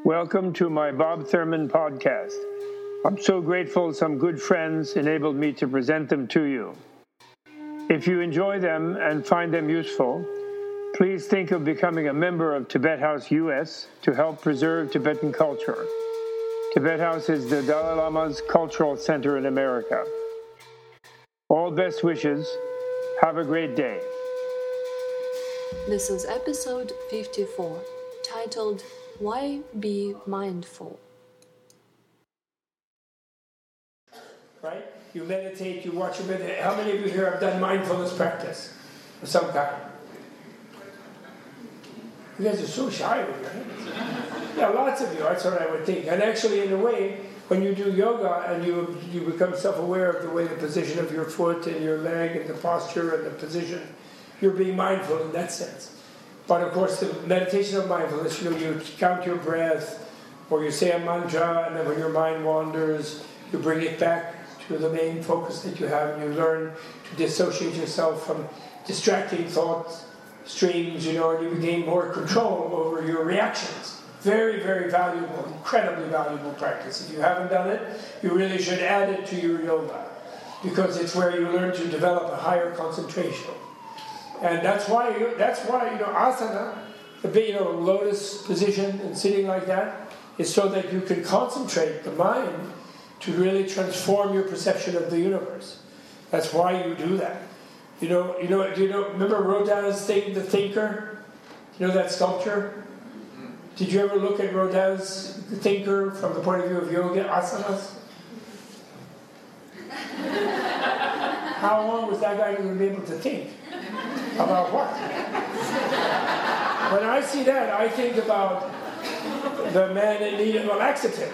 Welcome to my Bob Thurman podcast. I'm so grateful some good friends enabled me to present them to you. If you enjoy them and find them useful, please think of becoming a member of Tibet House US to help preserve Tibetan culture. Tibet House is the Dalai Lama's cultural center in America. All best wishes. Have a great day. This is episode 54, titled, Why Be Mindful? Right? You meditate, you watch a video. How many of you here have done mindfulness practice of some kind? You guys are so shy over here. Yeah, lots of you, that's what I would think. And actually, in a way, when you do yoga and you become self-aware of the way the position of your foot and your leg and the posture and the position, you're being mindful in that sense. But of course, the meditation of mindfulness, you count your breath, or you say a mantra, and then when your mind wanders, you bring it back to the main focus that you have, and you learn to dissociate yourself from distracting thought streams, and you gain more control over your reactions. Very, very valuable, incredibly valuable practice. If you haven't done it, you really should add it to your yoga, because it's where you learn to develop a higher concentration. And that's why asana, the big, lotus position and sitting like that, is so that you can concentrate the mind to really transform your perception of the universe. That's why you do that. Remember Rodin's thing, The Thinker? You know that sculpture? Did you ever look at Rodin's The Thinker from the point of view of yoga asanas? How long was that guy going to be able to think? About what? When I see that, I think about the man in need of a laxative.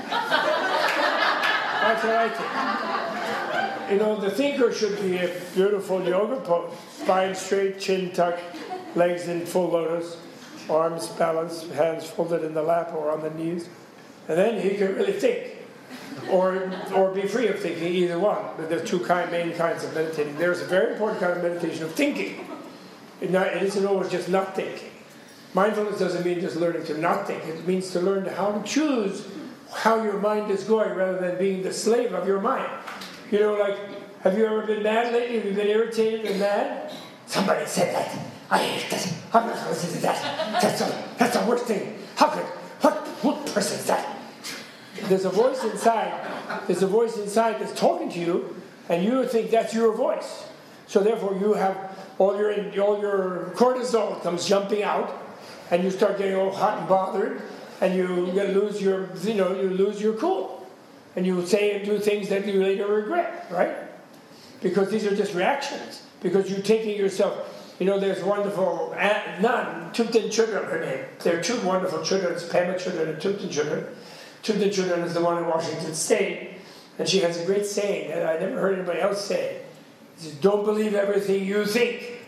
That's what I think. The thinker should be a beautiful yoga pose. Spine straight, chin tucked, legs in full lotus, arms balanced, hands folded in the lap or on the knees. And then he can really think. Or be free of thinking, either one. But there's two main kinds of meditating. There's a very important kind of meditation of thinking. It isn't always just not thinking. Mindfulness doesn't mean just learning to not think. It means to learn how to choose how your mind is going rather than being the slave of your mind. Have you ever been mad lately? Have you been irritated and mad? Somebody said that. I hate that. I'm not going to listen to that. That's the worst thing. What person is that? There's a voice inside that's talking to you, and you think that's your voice. So therefore you have all your cortisol comes jumping out, and you start getting all hot and bothered, and you lose your cool. And you say and do things that you later regret, right? Because these are just reactions. Because you're taking yourself, there's wonderful nun, Thupten Chodron, her name. There are two wonderful Chodrons, Pema Chodron and Thupten Chodron. Thupten Chodron is the one in Washington State, and she has a great saying that I never heard anybody else say. She says, "Don't believe everything you think."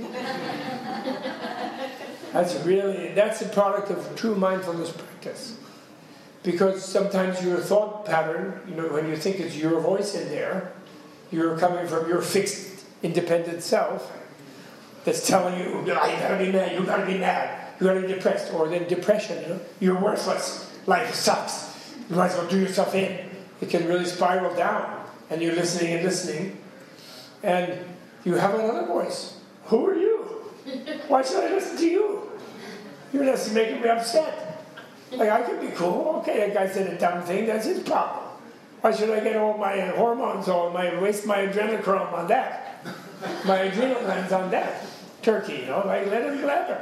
That's a product of true mindfulness practice. Because sometimes your thought pattern, when you think it's your voice in there, you're coming from your fixed, independent self that's telling you, you gotta be mad, you gotta be mad, you gotta be depressed. Or then depression, you're worthless. Life sucks. You might as well do yourself in. It can really spiral down. And you're listening. And you have another voice. Who are you? Why should I listen to you? You're just making me upset. I could be cool. Okay, that guy said a dumb thing. That's his problem. Why should I get all my hormones waste my adrenochrome on that? My adrenal glands on that. Turkey, let him blabber.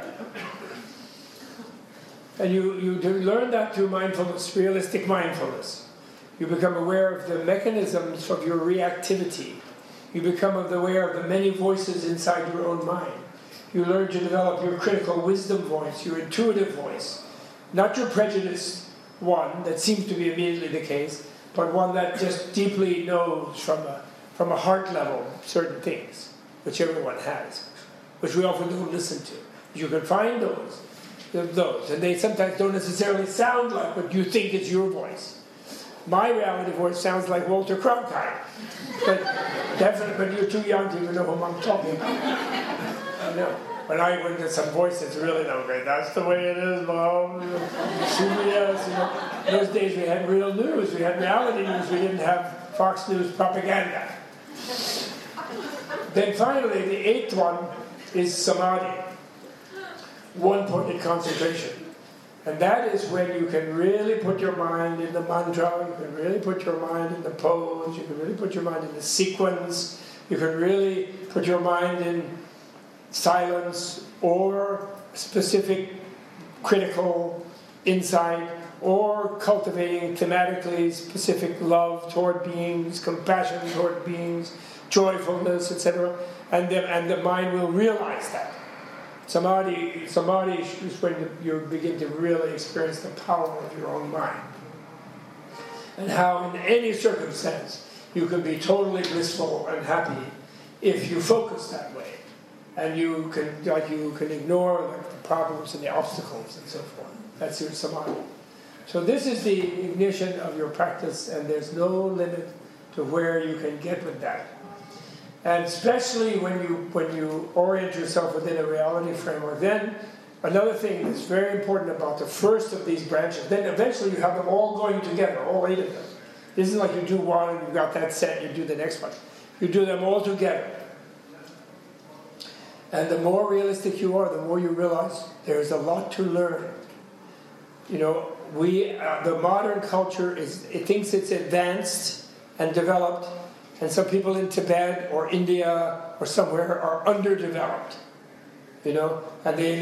And you learn that through mindfulness, realistic mindfulness. You become aware of the mechanisms of your reactivity. You become aware of the many voices inside your own mind. You learn to develop your critical wisdom voice, your intuitive voice. Not your prejudiced one, that seems to be immediately the case, but one that just deeply knows from a heart level certain things, which everyone has, which we often don't listen to. You can find those. And they sometimes don't necessarily sound like what you think is your voice. My reality voice sounds like Walter Cronkite, but you're too young to even know whom I'm talking about. I know. When I went to some voice that's really no great, that's the way it is, Mom. Shoot me In those days we had real news, we had reality news, we didn't have Fox News propaganda. Then finally, the eighth one is samadhi, one-pointed concentration. And that is when you can really put your mind in the mantra, you can really put your mind in the pose, you can really put your mind in the sequence, you can really put your mind in silence or specific critical insight or cultivating thematically specific love toward beings, compassion toward beings, joyfulness, etc. And the mind will realize that. Samadhi is when you begin to really experience the power of your own mind. And how in any circumstance you can be totally blissful and happy if you focus that way. And you can ignore the problems and the obstacles and so forth. That's your samadhi. So this is the ignition of your practice, and there's no limit to where you can get with that. And especially when you orient yourself within a reality framework, then another thing that's very important about the first of these branches, then eventually you have them all going together, all 8 of them. It isn't like you do one and you've got that set, you do the next one. You do them all together. And the more realistic you are, the more you realize there's a lot to learn. You know, the modern culture it thinks it's advanced and developed, and some people in Tibet or India or somewhere are underdeveloped. You know, and they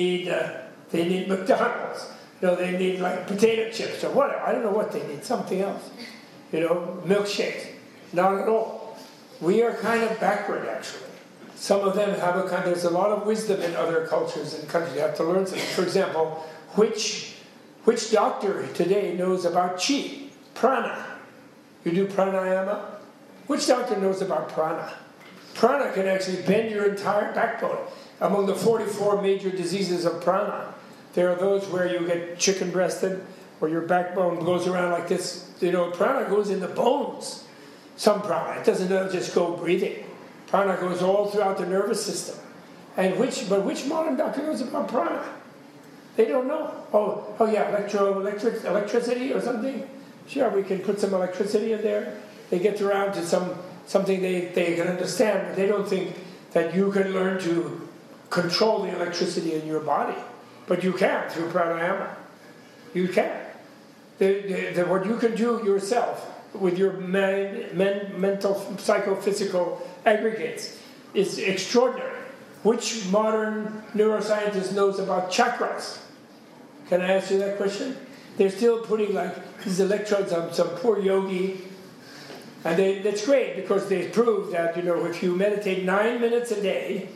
need McDonald's. You know, they need like potato chips or whatever. I don't know what they need. Something else. You know, milkshakes. Not at all. We are kind of backward, actually. Some of them have there's a lot of wisdom in other cultures and countries. You have to learn something. For example, which doctor today knows about chi, prana? You do pranayama? Which doctor knows about prana? Prana can actually bend your entire backbone. Among the 44 major diseases of prana, there are those where you get chicken-breasted, or your backbone goes around like this. You know, prana goes in the bones. Some prana. It doesn't just go breathing. Prana goes all throughout the nervous system. And which modern doctor knows about prana? They don't know. Oh yeah, electricity or something? Sure, we can put some electricity in there. They get around to something they can understand, but they don't think that you can learn to control the electricity in your body. But you can through pranayama. You can. What you can do yourself with your mental, psychophysical aggregates is extraordinary. Which modern neuroscientist knows about chakras? Can I ask you that question? They're still putting like these electrodes on some poor yogi. And that's great because they prove that, you know, if you meditate 9 minutes a day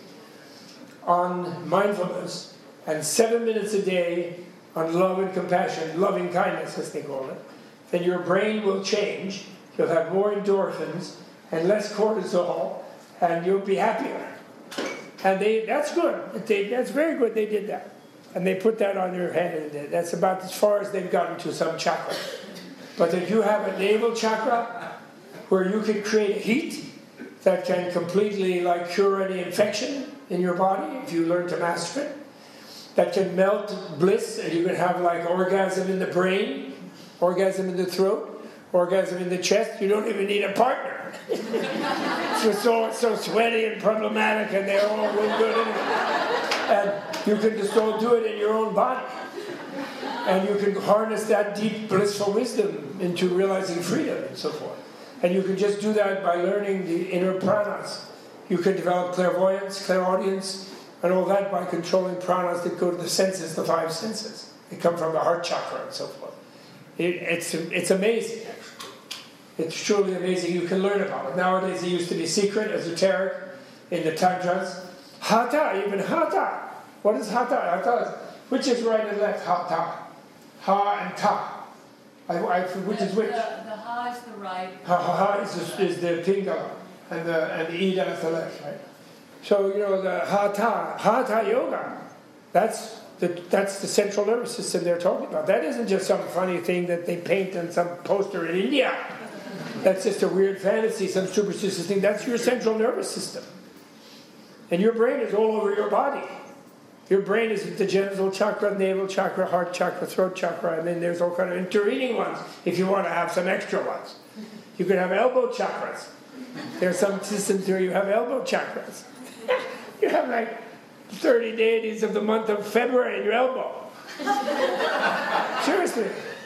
on mindfulness and 7 minutes a day on love and compassion, loving kindness as they call it, then your brain will change. You'll have more endorphins and less cortisol, and you'll be happier. And that's good. That's very good they did that. And they put that on your head, and that's about as far as they've gotten to some chakra. But if you have a navel chakra where you can create a heat that can completely cure any infection in your body, if you learn to master it, that can melt bliss, and you can have orgasm in the brain, orgasm in the throat, orgasm in the chest. You don't even need a partner. It's so sweaty and problematic, and they're all real good in it. And you can just all do it in your own body. And you can harness that deep blissful wisdom into realizing freedom and so forth. And you can just do that by learning the inner pranas. You can develop clairvoyance, clairaudience, and all that by controlling pranas that go to the senses, the 5 senses. They come from the heart chakra and so forth. It's amazing, actually. It's truly amazing. You can learn about it. Nowadays it used to be secret, esoteric, in the tantras. Hatha, even hatha. What is hatha? Hatha is, which is right and left? Hatha. Ha and ta. Which is which? The ha is the right. Ha is the pingala, and the ida is the left, right? So, you know, the hatha yoga, that's the central nervous system they're talking about. That isn't just some funny thing that they paint on some poster in India. That's just a weird fantasy, some superstitious thing. That's your central nervous system. And your brain is all over your body. Your brain is the genital chakra, navel chakra, heart chakra, throat chakra, and then there's all kind of intervening ones if you want to have some extra ones. You could have elbow chakras. There are some systems where you have elbow chakras. You have like 30 deities of the month of February in your elbow. Seriously.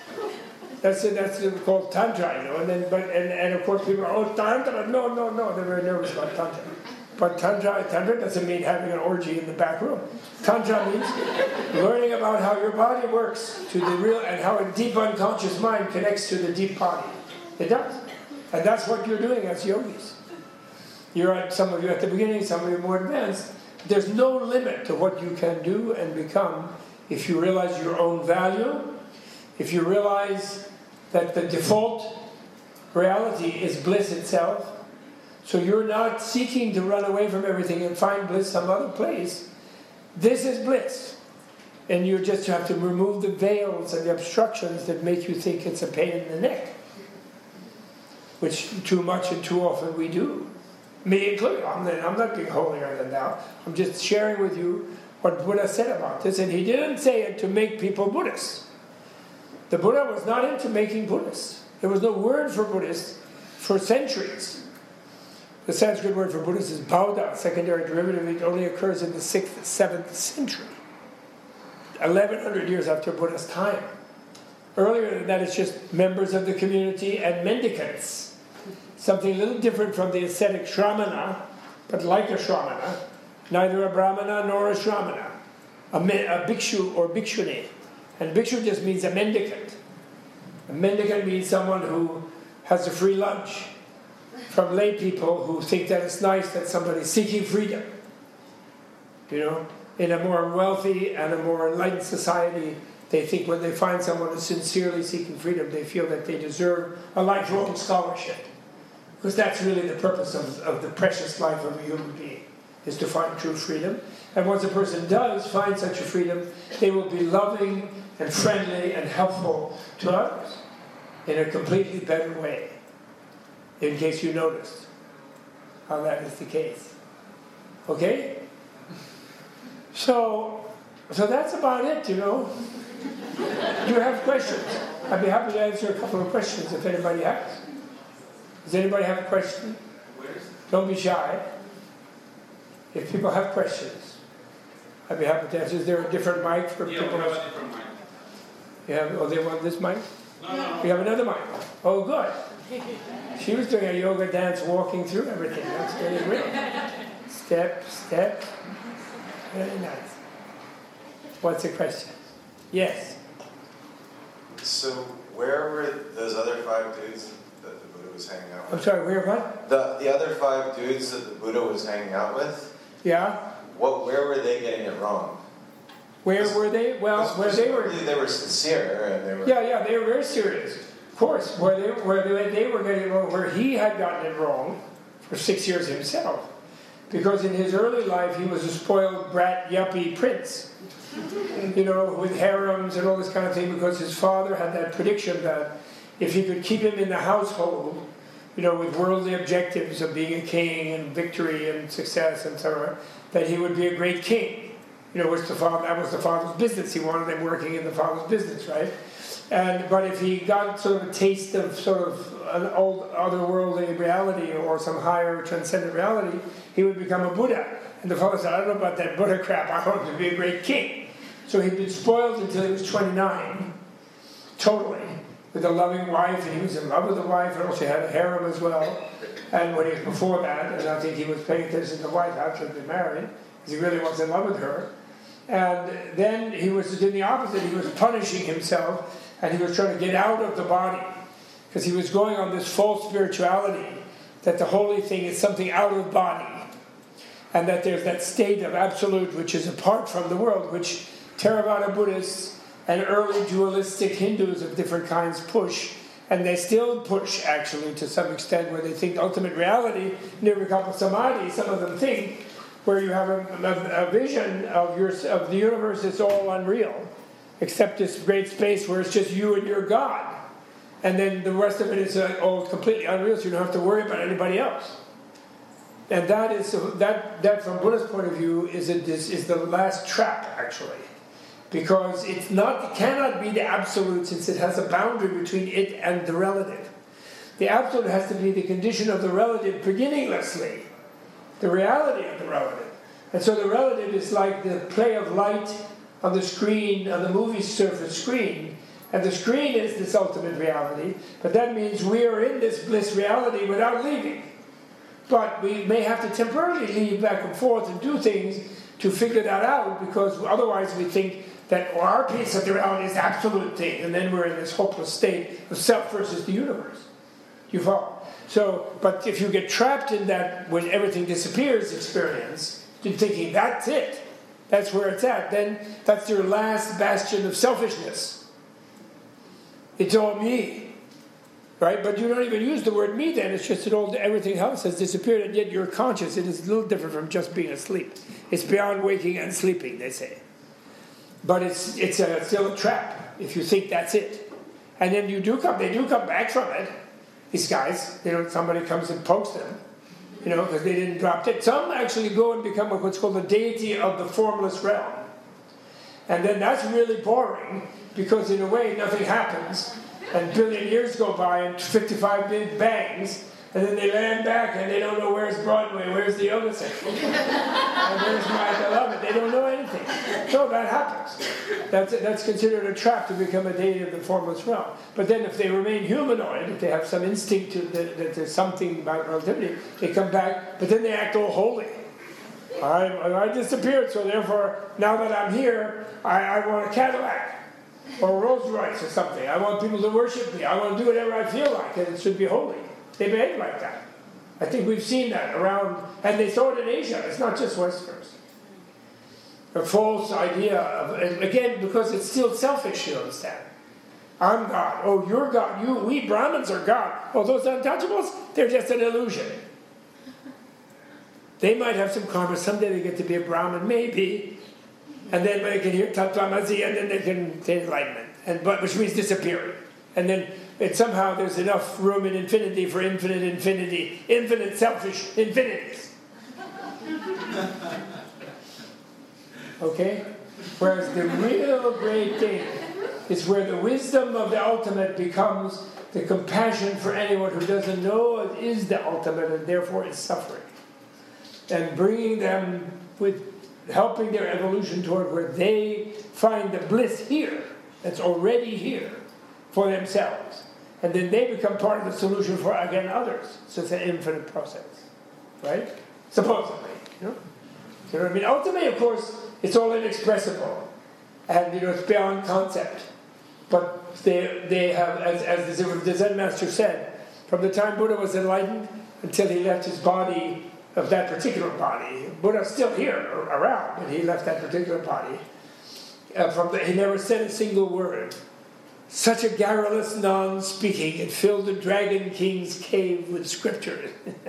That's called Tantra, you know. And of course people are, oh, Tantra, no. They're very nervous about Tantra. But Tantra doesn't mean having an orgy in the back room. Tantra means learning about how your body works to the real, and how a deep unconscious mind connects to the deep body. It does. And that's what you're doing as yogis. Some of you at the beginning, some of you more advanced. There's no limit to what you can do and become if you realize your own value, if you realize that the default reality is bliss itself. So you're not seeking to run away from everything and find bliss some other place. This is bliss. And you just have to remove the veils and the obstructions that make you think it's a pain in the neck. Which too much and too often we do. Me included. I'm not being holier than thou. I'm just sharing with you what Buddha said about this. And he didn't say it to make people Buddhists. The Buddha was not into making Buddhists. There was no word for Buddhist for centuries. The Sanskrit word for Buddhist is Bauddha, secondary derivative. It only occurs in the 6th, 7th century. 1100 years after Buddha's time. Earlier than that, it's just members of the community and mendicants. Something a little different from the ascetic Shramana, but like a Shramana. Neither a Brahmana nor a Shramana. A bhikshu or bhikshuni. And bhikshu just means a mendicant. A mendicant means someone who has a free lunch. From lay people who think that it's nice that somebody's seeking freedom. You know, in a more wealthy and a more enlightened society, they think when they find someone who's sincerely seeking freedom, they feel that they deserve a lifelong scholarship. Because that's really the purpose of the precious life of a human being, is to find true freedom. And once a person does find such a freedom, they will be loving and friendly and helpful to others in a completely better way. In case you noticed how that is the case. Okay? So that's about it, you know. Do you have questions? I'd be happy to answer a couple of questions if anybody has. Does anybody have a question? Don't be shy. If people have questions, I'd be happy to answer. Is there a different mic for people? Yeah, we have a different mic. You have, oh, they want this mic? No. You have another mic? Oh, good. She was doing a yoga dance walking through everything. That's very great. Step. Very nice. What's the question? Yes. So where were those other 5 dudes that the Buddha was hanging out with? I'm sorry, where what? The other 5 dudes that the Buddha was hanging out with? Yeah? Where were they getting it wrong? Where were they? Well, where they were... They were sincere and they were... Yeah, they were very serious. Of course, where they were getting it wrong, where he had gotten it wrong for 6 years himself. Because in his early life, he was a spoiled brat, yuppie prince. You know, with harems and all this kind of thing, because his father had that prediction that if he could keep him in the household, you know, with worldly objectives of being a king and victory and success and so on, that he would be a great king. You know, that was the father's business. He wanted him working in the father's business, right? But if he got sort of a taste of sort of an old otherworldly reality or some higher transcendent reality, he would become a Buddha. And the father said, I don't know about that Buddha crap. I want to be a great king. So he'd been spoiled until he was 29, totally, with a loving wife. And he was in love with the wife, and also had a harem as well. And when he was before that, and I think he was paying attention to the wife after they'd been married, because he really was in love with her. And then he was doing the opposite. He was punishing himself. And he was trying to get out of the body, because he was going on this false spirituality, that the holy thing is something out of body, and that there's that state of absolute which is apart from the world, which Theravada Buddhists and early dualistic Hindus of different kinds push, and they still push actually to some extent, where they think ultimate reality, Nirvikalpa Samadhi, some of them think, where you have a vision of the universe that's all unreal. Except this great space where it's just you and your God. And then the rest of it is all completely unreal, so you don't have to worry about anybody else. And that is that from Buddha's point of view is the last trap, actually, because it cannot be the absolute, since it has a boundary between it and the relative. The absolute has to be the condition of the relative beginninglessly, the reality of the relative. And so the relative is like the play of light on the screen, on the movie surface screen. And the screen is this ultimate reality, but that means we are in this bliss reality without leaving. But we may have to temporarily leave back and forth and do things to figure that out, because otherwise we think that our piece of the reality is the absolute thing, and then we're in this hopeless state of self versus the universe. You follow? So, but if you get trapped in that when everything disappears experience, thinking that's it, that's where it's at, then that's your last bastion of selfishness. It's all me, right? But you don't even use the word me then. It's just that everything else has disappeared, and yet you're conscious. It is a little different from just being asleep. It's beyond waking and sleeping, they say. But it's still a trap if you think that's it. And then they do come back from it. These guys, somebody comes and pokes them, because they didn't drop it. Some actually go and become what's called the deity of the formless realm. And then that's really boring, because in a way nothing happens, and a billion years go by and 55 big bangs, and then they land back and they don't know where's Broadway, where's the yoga section, and where's my beloved. They don't know anything. So that happens. That's considered a trap to become a deity of the formless realm. But then if they remain humanoid, if they have some instinct that there's something about relativity, they come back, but then they act all holy. I disappeared, so therefore, now that I'm here, I want a Cadillac or a Rolls Royce or something. I want people to worship me. I want to do whatever I feel like, and it should be holy. They behave like that. I think we've seen that around, and they saw it in Asia. It's not just Westerners. A false idea of, again, because it's still selfish, you understand. I'm God. Oh, you're God. We Brahmins are God. Oh, those untouchables, they're just an illusion. They might have some karma. Someday they get to be a Brahmin, maybe. And then they can hear Tatvamasi, and then they can attain enlightenment, which means disappearing. And then somehow there's enough room in infinity for infinite selfish infinities. Okay? Whereas the real great thing is where the wisdom of the ultimate becomes the compassion for anyone who doesn't know it is the ultimate and therefore is suffering. And bringing them helping their evolution toward where they find the bliss here, that's already here, for themselves. And then they become part of the solution for, again, others. So it's an infinite process. Right? Supposedly. You know what I mean? Ultimately, of course, it's all inexpressible. And, it's beyond concept. But they have, as the Zen master said, from the time Buddha was enlightened until he left his body, of that particular body. Buddha's still here, around, but he left that particular body. He never said a single word. Such a garrulous non-speaking, it filled the Dragon King's cave with scripture.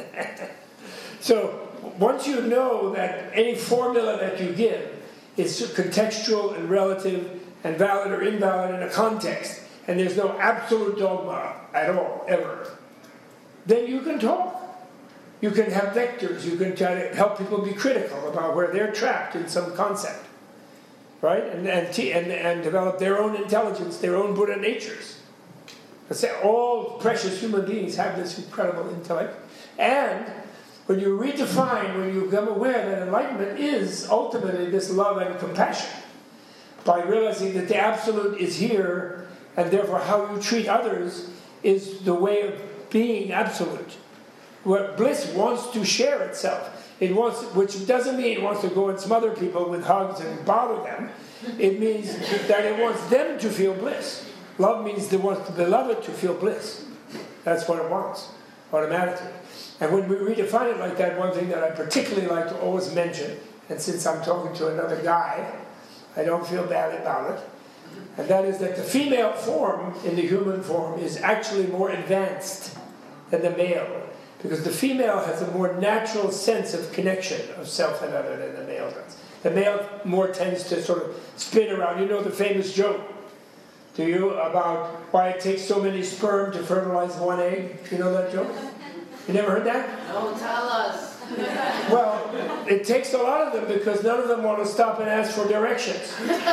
So, once you know that any formula that you give is contextual and relative and valid or invalid in a context, and there's no absolute dogma at all, ever, then you can talk. You can have vectors. You can try to help people be critical about where they're trapped in some concept, right? And develop their own intelligence, their own Buddha natures. All precious human beings have this incredible intellect. And when you redefine, when you become aware that enlightenment is ultimately this love and compassion, by realizing that the absolute is here, and therefore how you treat others is the way of being absolute. Where bliss wants to share itself. Which doesn't mean it wants to go and smother people with hugs and bother them. It means that it wants them to feel bliss. Love means it wants the beloved to feel bliss. That's what it wants, automatically. And when we redefine it like that, one thing that I particularly like to always mention, and since I'm talking to another guy, I don't feel bad about it, and that is that the female form in the human form is actually more advanced than the male. Because the female has a more natural sense of connection of self and other than the male does. The male more tends to sort of spin around. You know the famous joke, do you, about why it takes so many sperm to fertilize one egg? You know that joke? You never heard that? Don't tell us. Well, it takes a lot of them because none of them want to stop and ask for directions.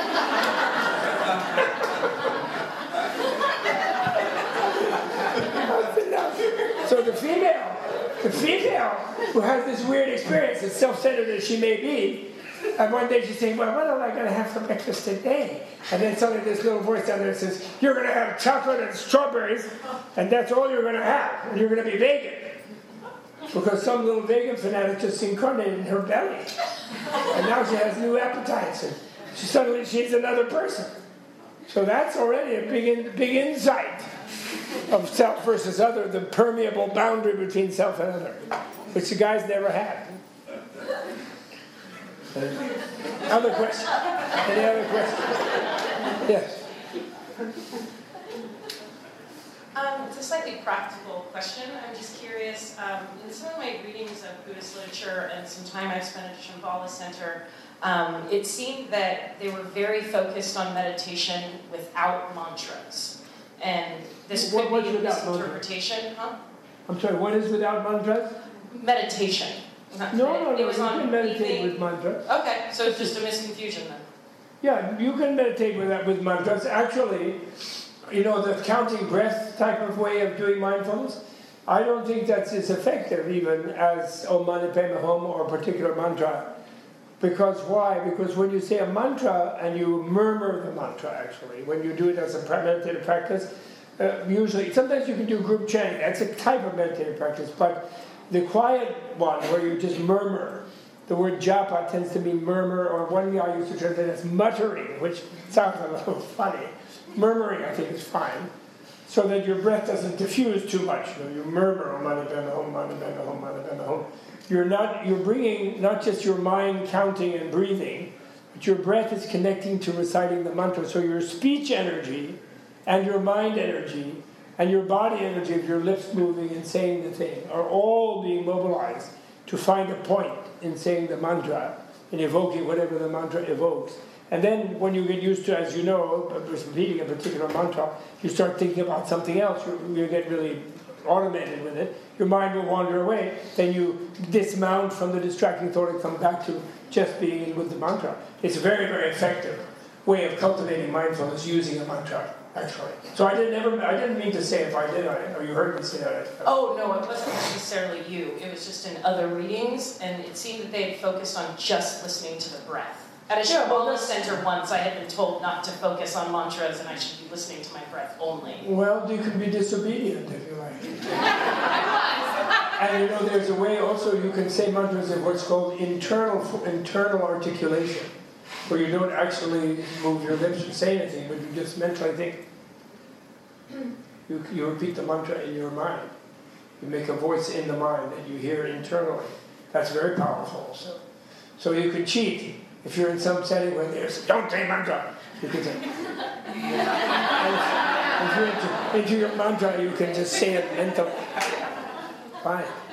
So the female who has this weird experience, as self-centered as she may be, and one day she's saying, well, what am I going to have for breakfast today? And then suddenly this little voice down there says, you're going to have chocolate and strawberries, and that's all you're going to have, and you're going to be vegan. Because some little vegan fanatic just incarnated in her belly. And now she has new appetites, and she's another person. So that's already a big insight of self versus other, the permeable boundary between self and other, which the guys never had. Other question? Any other questions? Yes. It's a slightly practical question. I'm just curious. In some of my readings of Buddhist literature and some time I've spent at the Shambhala Center, it seemed that they were very focused on meditation without mantras. And this could be a misinterpretation, huh? I'm sorry, what is without mantras? Meditation. No, it was you on can meditate breathing. with mantras. Okay, so it's just a misconfusion then. Yeah, you can meditate with mantras. Actually, the counting breath type of way of doing mindfulness, I don't think that's as effective even as Om Mani Padme Hum or a particular mantra. Because why? Because when you say a mantra and you murmur the mantra, actually, when you do it as a meditative practice, usually, sometimes you can do group chanting. That's a type of meditative practice. But the quiet one, where you just murmur, the word japa tends to mean murmur, or one guy used to translate it as muttering, which sounds a little funny. Murmuring, I think, is fine, so that your breath doesn't diffuse too much. You murmur, Om Mani Padme Hum, Mani Padme Hum, Mani Padme Hum. You're bringing not just your mind counting and breathing, but your breath is connecting to reciting the mantra. So your speech energy and your mind energy and your body energy of your lips moving and saying the thing are all being mobilized to find a point in saying the mantra and evoking whatever the mantra evokes. And then when you get used to, as you know, repeating a particular mantra, you start thinking about something else. You get really automated with it. Your mind will wander away. Then you dismount from the distracting thought and come back to just being in with the mantra. It's a very, very effective way of cultivating mindfulness using a mantra, actually. So I didn't mean to say if I did, or you heard me say that. Oh, no, it wasn't necessarily you. It was just in other readings, and it seemed that they had focused on just listening to the breath. At a Shambhala Center once, I had been told not to focus on mantras and I should be listening to my breath only. Well, you can be disobedient if you like. And there's a way also you can say mantras in what's called internal articulation, where you don't actually move your lips or say anything, but you just mentally think. You repeat the mantra in your mind. You make a voice in the mind that you hear internally. That's very powerful also. So you can cheat. If you're in some setting where there's, don't say mantra, you can say. And if you're into your mantra, you can just say it mentally. Fine.